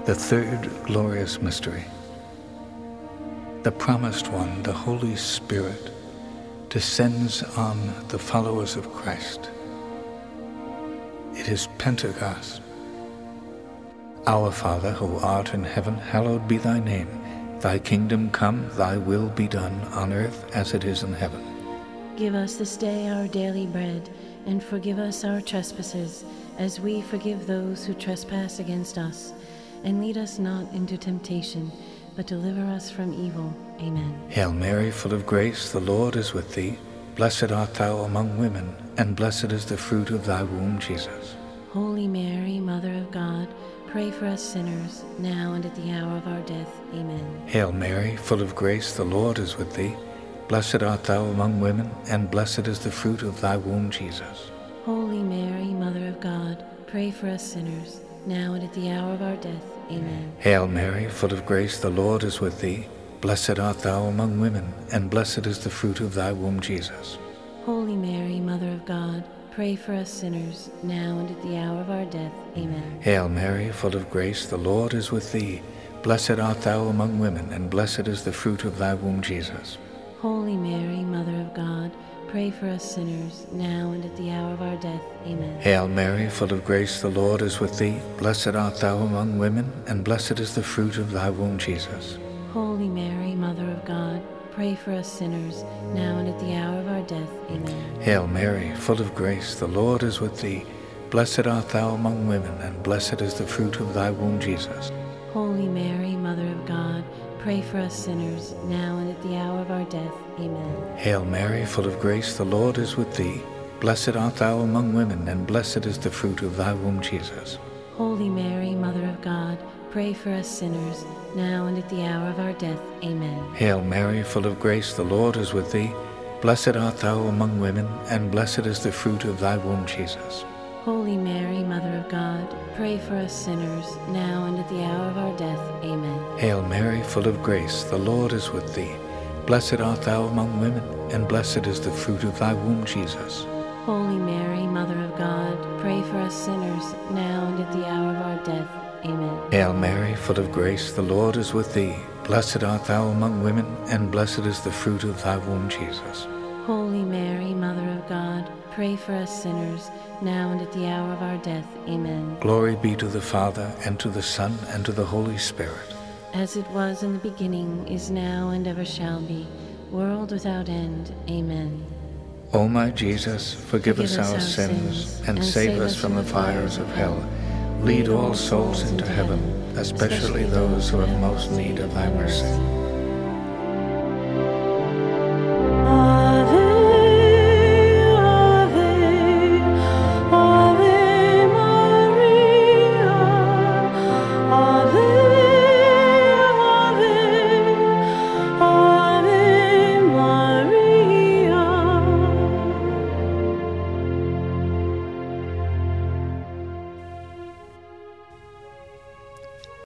The third glorious mystery. The promised one, the Holy Spirit, descends on the followers of Christ. It is Pentecost. Our Father, who art in heaven, hallowed be thy name. Thy kingdom come, thy will be done, on earth as it is in heaven. Give us this day our daily bread, and forgive us our trespasses, as we forgive those who trespass against us. And lead us not into temptation, but deliver us from evil. Amen. Hail Mary, full of grace, the Lord is with thee. Blessed art thou among women, and blessed is the fruit of thy womb, Jesus. Holy Mary, Mother of God, pray for us sinners, now and at the hour of our death. Amen. Hail Mary, full of grace, the Lord is with thee. Blessed art thou among women, and blessed is the fruit of thy womb, Jesus. Holy Mary, Mother of God, pray for us sinners, now and at the hour of our death. Amen. Hail Mary, full of grace, the Lord is with thee. Blessed art thou among women, and blessed is the fruit of thy womb, Jesus. Holy Mary, Mother of God, pray for us sinners, now and at the hour of our death. Amen. Hail Mary, full of grace, the Lord is with thee. Blessed art thou among women, and blessed is the fruit of thy womb, Jesus. Holy Mary, Mother of God, pray for us sinners, now and at the hour of our death. Amen. Hail Mary, full of grace, the Lord is with thee. Blessed art thou among women, and blessed is the fruit of thy womb, Jesus. Holy Mary, Mother of God, pray for us sinners, now and at the hour of our death. Amen. Hail Mary, full of grace, the Lord is with thee. Blessed art thou among women, and blessed is the fruit of thy womb, Jesus. Holy Mary, Mother of God, pray for us sinners, now and at the hour of our death. Amen. Hail Mary, full of grace, the Lord is with thee. Blessed art thou among women, and blessed is the fruit of thy womb, Jesus. Holy Mary, Mother of God, pray for us sinners, now and at the hour of our death. Amen. Hail Mary, full of grace, the Lord is with thee. Blessed art thou among women, and blessed is the fruit of thy womb, Jesus. Holy Mary, Mother of God, pray for us sinners, now and at the hour of our death. Amen. Hail Mary, full of grace, the Lord is with thee. Blessed art thou among women, and blessed is the fruit of thy womb, Jesus. Holy Mary, Mother of God, pray for us sinners, now and at the hour of our death. Amen. Hail Mary, full of grace, the Lord is with thee. Blessed art thou among women, and blessed is the fruit of thy womb, Jesus. Holy Mary, Mother of God, pray for us sinners, now and at the hour of our death. Amen. Glory be to the Father, and to the Son, and to the Holy Spirit. As it was in the beginning, is now, and ever shall be, world without end. Amen. O my Jesus, forgive us our sins, and save us from the fires of hell. Lead all souls into heaven, especially those who have most need of thy mercy.